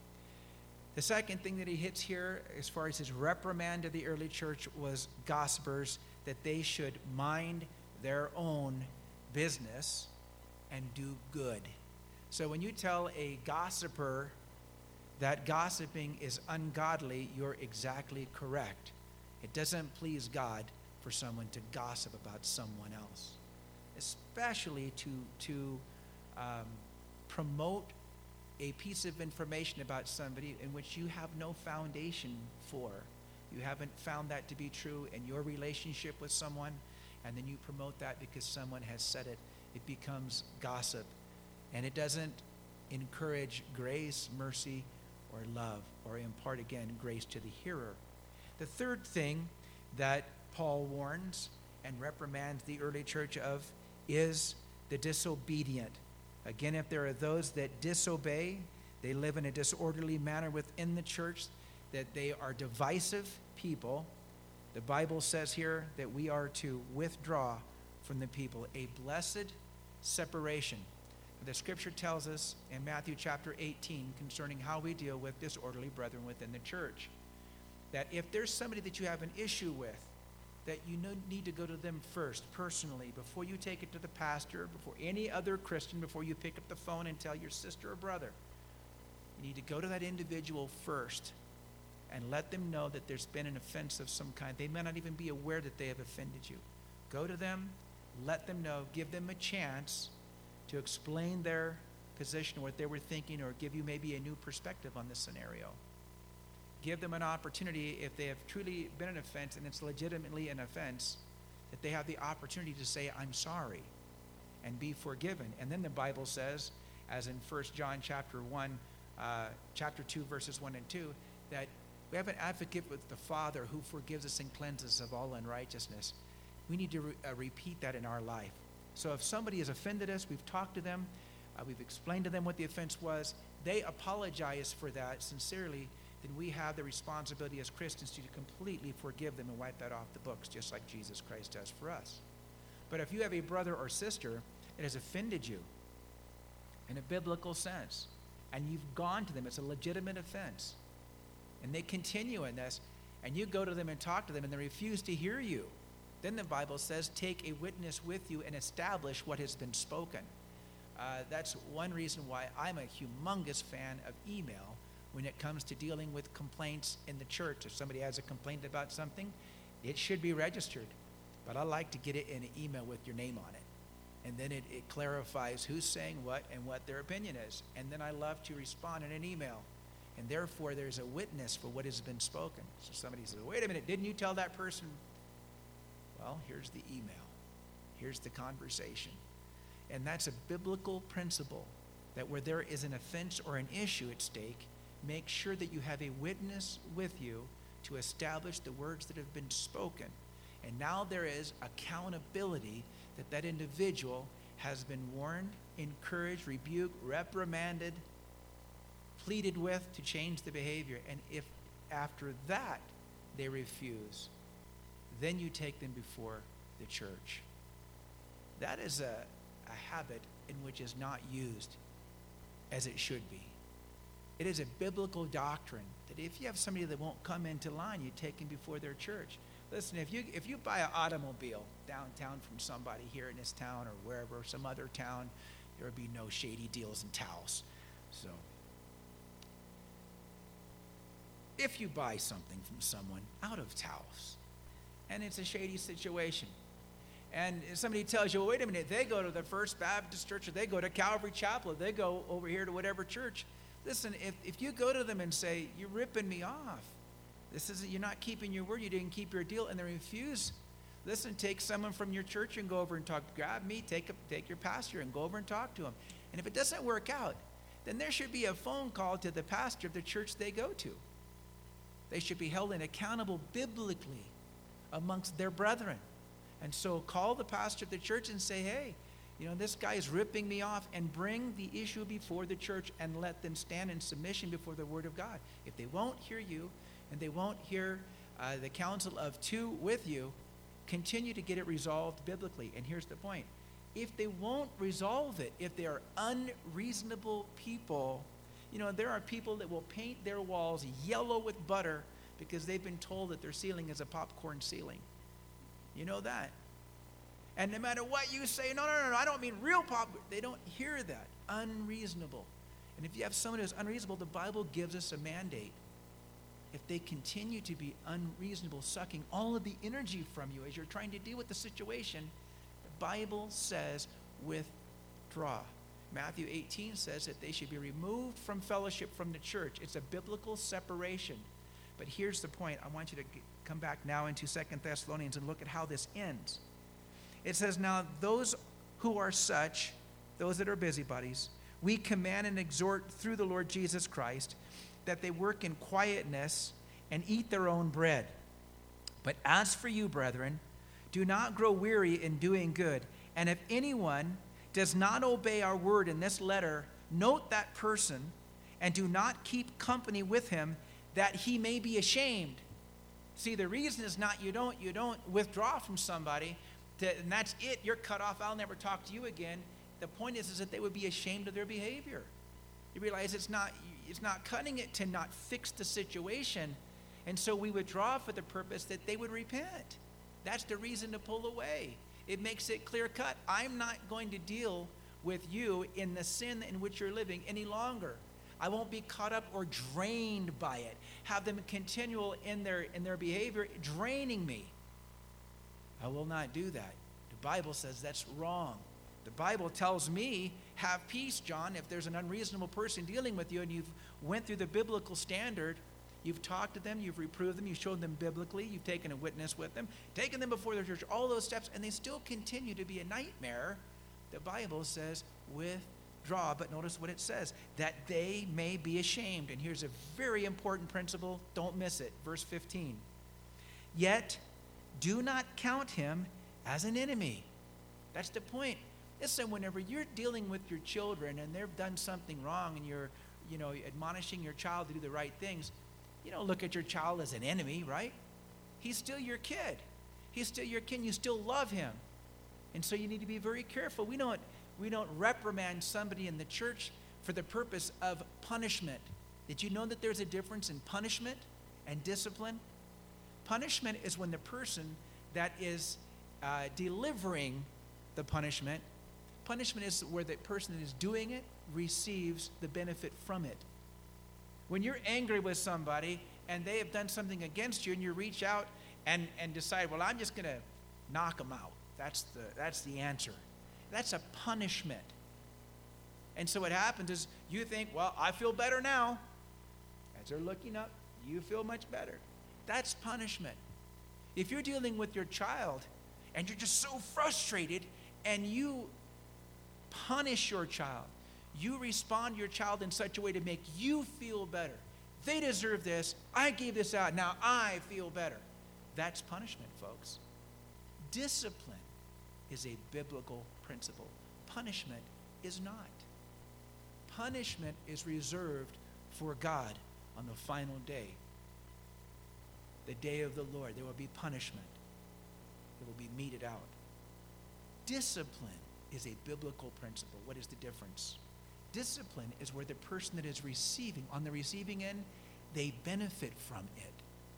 The second thing that he hits here, as far as his reprimand to the early church, was gossipers, that they should mind their own business and do good. So when you tell a gossiper that gossiping is ungodly, you're exactly correct. It doesn't please God for someone to gossip about someone else, especially to, to um, promote a piece of information about somebody in which you have no foundation for. You haven't found that to be true in your relationship with someone, and then you promote that because someone has said it. It becomes gossip, and it doesn't encourage grace, mercy, or love, or impart, again, grace to the hearer. The third thing that Paul warns and reprimands the early church of is the disobedient. Again, if there are those that disobey, they live in a disorderly manner within the church, that they are divisive people, the Bible says here that we are to withdraw from the people, a blessed separation. The scripture tells us in Matthew chapter eighteen concerning how we deal with disorderly brethren within the church, that if there's somebody that you have an issue with, that you need to go to them first, personally, before you take it to the pastor, before any other Christian, before you pick up the phone and tell your sister or brother. You need to go to that individual first and let them know that there's been an offense of some kind. They may not even be aware that they have offended you. Go to them, let them know, give them a chance to explain their position, what they were thinking, or give you maybe a new perspective on the scenario. Give them an opportunity, if they have truly been an offense and it's legitimately an offense, that they have the opportunity to say, "I'm sorry," and be forgiven. And then the Bible says, as in First John chapter one, uh, chapter two, verses one and two, that we have an advocate with the Father who forgives us and cleanses us of all unrighteousness. We need to re- uh, repeat that in our life. So if somebody has offended us, we've talked to them, uh, we've explained to them what the offense was, they apologize for that sincerely, then we have the responsibility as Christians to completely forgive them and wipe that off the books, just like Jesus Christ does for us. But if you have a brother or sister that has offended you in a biblical sense, and you've gone to them, it's a legitimate offense, and they continue in this, and you go to them and talk to them, and they refuse to hear you, then the Bible says, take a witness with you and establish what has been spoken. Uh, that's one reason why I'm a humongous fan of email when it comes to dealing with complaints in the church. If somebody has a complaint about something, it should be registered. But I like to get it in an email with your name on it. And then it, it clarifies who's saying what and what their opinion is. And then I love to respond in an email. And therefore, there's a witness for what has been spoken. So somebody says, wait a minute, didn't you tell that person? Well, here's the email. Here's the conversation. And that's a biblical principle, that where there is an offense or an issue at stake, make sure that you have a witness with you to establish the words that have been spoken. And now there is accountability that that individual has been warned, encouraged, rebuked, reprimanded, pleaded with to change the behavior. And if after that they refuse, then you take them before the church. That is a, a habit in which is not used as it should be. It is a biblical doctrine that if you have somebody that won't come into line, you take them before their church. Listen, if you if you buy an automobile downtown from somebody here in this town or wherever, or some other town, there would be no shady deals in Taos. So if you buy something from someone out of Taos, and it's a shady situation, and somebody tells you, well, wait a minute, they go to the First Baptist Church, or they go to Calvary Chapel, or they go over here to whatever church. Listen, if, if you go to them and say, you're ripping me off, this is, you're not keeping your word, you didn't keep your deal, and they refuse, listen, take someone from your church and go over and talk. Grab me, take, a, take your pastor and go over and talk to him. And if it doesn't work out, then there should be a phone call to the pastor of the church they go to. They should be held accountable biblically amongst their brethren. And so call the pastor of the church and say, hey, you know, this guy is ripping me off, and bring the issue before the church and let them stand in submission before the word of God. If they won't hear you and they won't hear uh, the counsel of two with you, continue to get it resolved biblically. And here's the point. If they won't resolve it, if they are unreasonable people, you know, there are people that will paint their walls yellow with butter because they've been told that their ceiling is a popcorn ceiling. You know that. And no matter what you say, no, no, no, no, I don't mean real popcorn. They don't hear that. Unreasonable. And if you have someone who's unreasonable, the Bible gives us a mandate. If they continue to be unreasonable, sucking all of the energy from you as you're trying to deal with the situation, the Bible says withdraw. Matthew eighteen says that they should be removed from fellowship from the church. It's a biblical separation. But here's the point. I want you to get, come back now into Second Thessalonians and look at how this ends. It says, now those who are such, those that are busybodies, we command and exhort through the Lord Jesus Christ that they work in quietness and eat their own bread. But as for you, brethren, do not grow weary in doing good. And if anyone does not obey our word in this letter, note that person and do not keep company with him, that he may be ashamed. See, the reason is not you don't you don't withdraw from somebody, to, and that's it. You're cut off. I'll never talk to you again. The point is, is that they would be ashamed of their behavior. You realize it's not it's not cutting it to not fix the situation, and so we withdraw for the purpose that they would repent. That's the reason to pull away. It makes it clear cut. I'm not going to deal with you in the sin in which you're living any longer. I won't be caught up or drained by it. Have them continual in their in their behavior, draining me. I will not do that. The Bible says that's wrong. The Bible tells me, have peace, John. If there's an unreasonable person dealing with you and you've went through the biblical standard, you've talked to them, you've reproved them, you've shown them biblically, you've taken a witness with them, taken them before the church, all those steps, and they still continue to be a nightmare, the Bible says, withdraw. But notice what it says, that they may be ashamed. And here's a very important principle. Don't miss it. Verse fifteen. Yet do not count him as an enemy. That's the point. Listen, whenever you're dealing with your children and they've done something wrong and you're, you know, admonishing your child to do the right things, you don't look at your child as an enemy, right? He's still your kid. He's still your kid. You still love him. And so you need to be very careful. We don't, we don't reprimand somebody in the church for the purpose of punishment. Did you know that there's a difference in punishment and discipline? Punishment is when the person that is uh, delivering the punishment, punishment is where the person that is doing it receives the benefit from it. When you're angry with somebody and they have done something against you and you reach out and, and decide, well, I'm just going to knock them out. That's the, that's the answer. That's a punishment. And so what happens is you think, well, I feel better now. As they're looking up, you feel much better. That's punishment. If you're dealing with your child and you're just so frustrated and you punish your child, you respond to your child in such a way to make you feel better. They deserve this. I gave this out. Now I feel better. That's punishment, folks. Discipline is a biblical principle. Punishment is not. Punishment is reserved for God on the final day. The day of the Lord, there will be punishment. It will be meted out. Discipline is a biblical principle. What is the difference? Discipline is where the person that is receiving, on the receiving end, they benefit from it.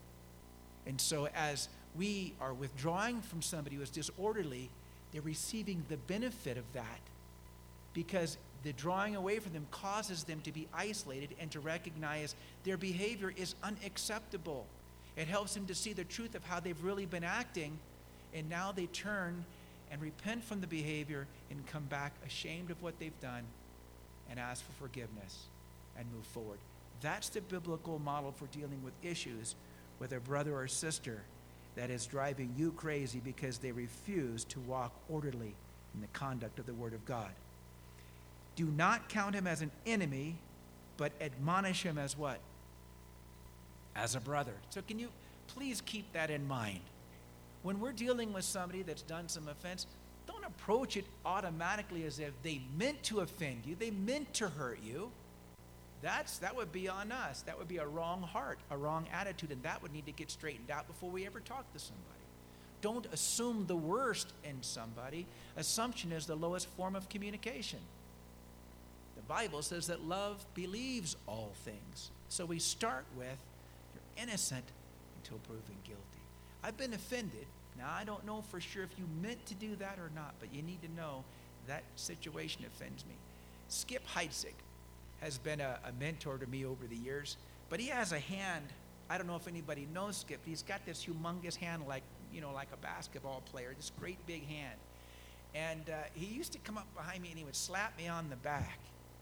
And so as we are withdrawing from somebody who is disorderly, they're receiving the benefit of that because the drawing away from them causes them to be isolated and to recognize their behavior is unacceptable. It helps them to see the truth of how they've really been acting, and now they turn and repent from the behavior and come back ashamed of what they've done and ask for forgiveness and move forward. That's the biblical model for dealing with issues with a brother or sister that is driving you crazy because they refuse to walk orderly in the conduct of the Word of God. Do not count him as an enemy, but admonish him as what? As a brother. So can you please keep that in mind? When we're dealing with somebody that's done some offense, don't approach it automatically as if they meant to offend you, they meant to hurt you. That's, that would be on us. That would be a wrong heart, a wrong attitude, and that would need to get straightened out before we ever talk to somebody. Don't assume the worst in somebody. Assumption is the lowest form of communication. The Bible says that love believes all things. So we start with, you're innocent until proven guilty. I've been offended. Now, I don't know for sure if you meant to do that or not, but you need to know that situation offends me. Skip Heitzig has been a, a mentor to me over the years, but he has a hand. I don't know if anybody knows Skip. He's got this humongous hand like, you know, like a basketball player, this great big hand. And uh, he used to come up behind me and he would slap me on the back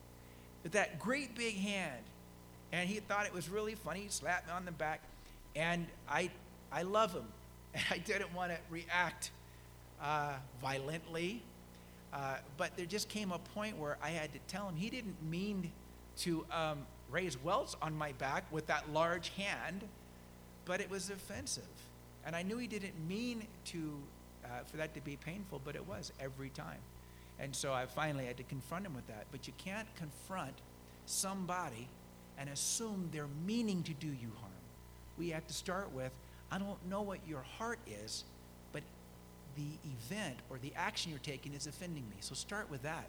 with that great big hand. And he thought it was really funny. He'd slap me on the back. And I I love him. And I didn't want to react uh, violently. Uh, but there just came a point where I had to tell him he didn't mean to um, raise welts on my back with that large hand, but it was offensive. And I knew he didn't mean to uh, for that to be painful, but it was every time. And so I finally had to confront him with that. But you can't confront somebody and assume they're meaning to do you harm. We have to start with, I don't know what your heart is, but the event or the action you're taking is offending me. So start with that.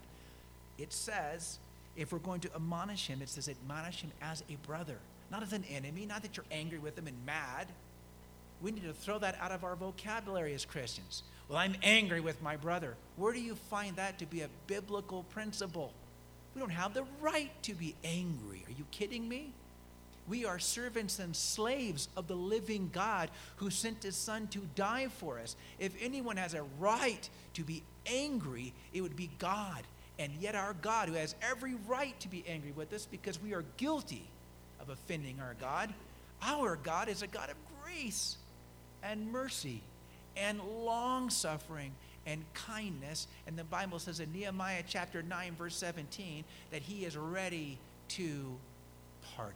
It says, if we're going to admonish him, it says admonish him as a brother, not as an enemy, not that you're angry with him and mad. We need to throw that out of our vocabulary as Christians. Well, I'm angry with my brother. Where do you find that to be a biblical principle? We don't have the right to be angry. Are you kidding me? We are servants and slaves of the living God who sent his son to die for us. If anyone has a right to be angry, it would be God. And yet our God, who has every right to be angry with us because we are guilty of offending our God, our God is a God of grace and mercy and long-suffering and kindness. And the Bible says in Nehemiah chapter nine, verse seventeen, that he is ready to pardon.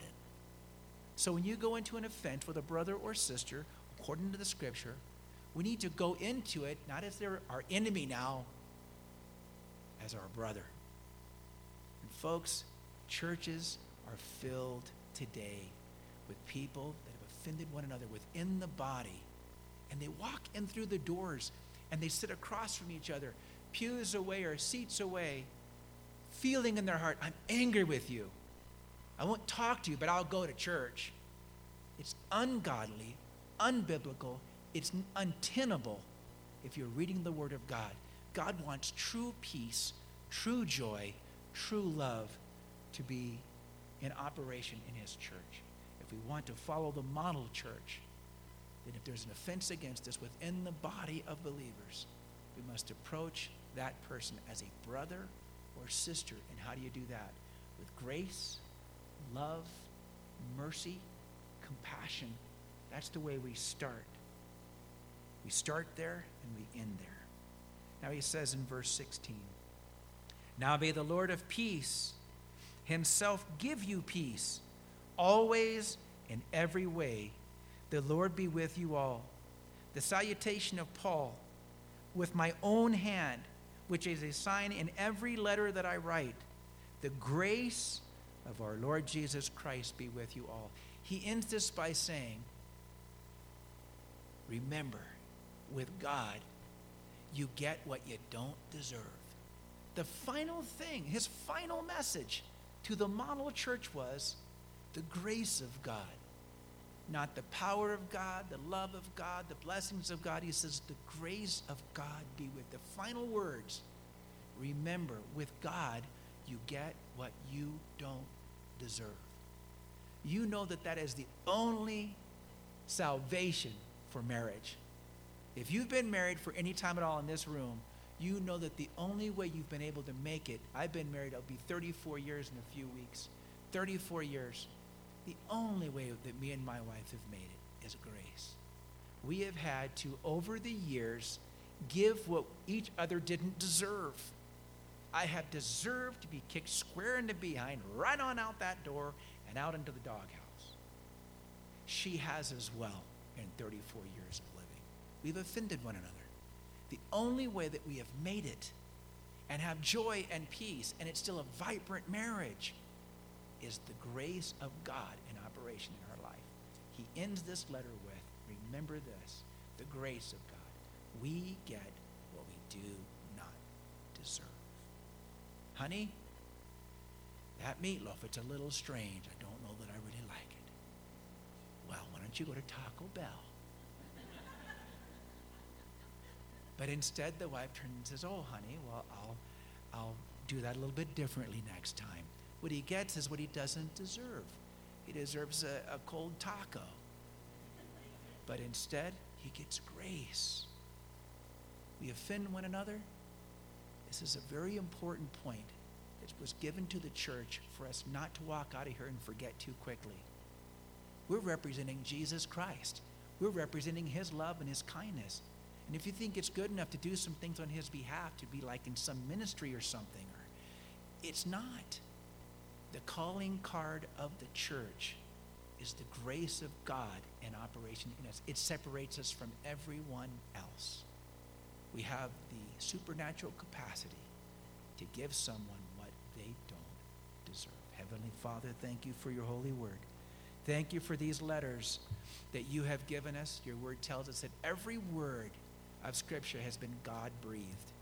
So when you go into an offense with a brother or sister, according to the scripture, we need to go into it, not as they're our enemy now, as our brother. And folks, churches are filled today with people that have offended one another within the body. And they walk in through the doors and they sit across from each other, pews away or seats away, feeling in their heart, I'm angry with you. I won't talk to you, but I'll go to church. It's ungodly, unbiblical, it's untenable if you're reading the Word of God. God wants true peace, true joy, true love to be in operation in his church. If we want to follow the model church, then if there's an offense against us within the body of believers, we must approach that person as a brother or sister. And how do you do that? With grace, love, mercy, compassion. That's the way we start. We start there and we end there. Now he says in verse sixteen, now may the Lord of peace himself give you peace, always in every way. The Lord be with you all. The salutation of Paul, with my own hand, which is a sign in every letter that I write. The grace of our Lord Jesus Christ be with you all. He ends this by saying, remember, with God, you get what you don't deserve. The final thing, his final message to the model church was the grace of God. Not the power of God, the love of God, the blessings of God. He says the grace of God be with. The final words, remember, with God, you get what you don't deserve. You know that that is the only salvation for marriage. If you've been married for any time at all in this room, you know that the only way you've been able to make it, I've been married, I'll be thirty-four years in a few weeks, thirty-four years. The only way that me and my wife have made it is grace. We have had to, over the years, give what each other didn't deserve. I have deserved to be kicked square in the behind, right on out that door, and out into the doghouse. She has as well in thirty-four years of living. We've offended one another. The only way that we have made it and have joy and peace, and it's still a vibrant marriage, is the grace of God in operation in our life. He ends this letter with, remember this, the grace of God. We get what we do not deserve. Honey, that meatloaf, it's a little strange. I don't know that I really like it. Well, why don't you go to Taco Bell? But instead, the wife turns and says, oh, honey, well, I'll, I'll do that a little bit differently next time. What he gets is what he doesn't deserve. He deserves a, a cold taco. But instead, he gets grace. We offend one another. This is a very important point that was given to the church for us not to walk out of here and forget too quickly. We're representing Jesus Christ. We're representing his love and his kindness. And if you think it's good enough to do some things on his behalf, to be like in some ministry or something, or it's not. The calling card of the church is the grace of God in operation in us. It separates us from everyone else. We have the supernatural capacity to give someone what they don't deserve. Heavenly Father, thank you for your holy word. Thank you for these letters that you have given us. Your word tells us that every word of Scripture has been God-breathed.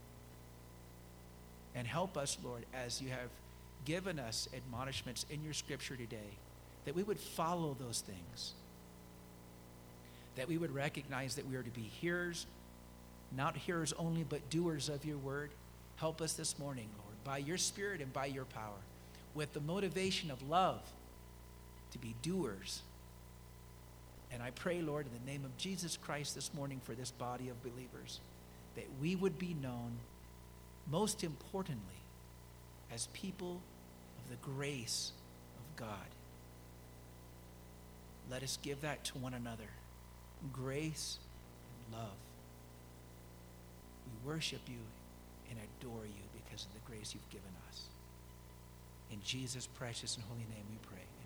And help us, Lord, as you have given us admonishments in your Scripture today, that we would follow those things, that we would recognize that we are to be hearers, not hearers only, but doers of your word. Help us this morning, Lord, by your Spirit and by your power, with the motivation of love, to be doers. And I pray, Lord, in the name of Jesus Christ this morning for this body of believers, that we would be known, most importantly, as people of the grace of God. Let us give that to one another, grace and love. We worship you and adore you because of the grace you've given us. In Jesus' precious and holy name we pray.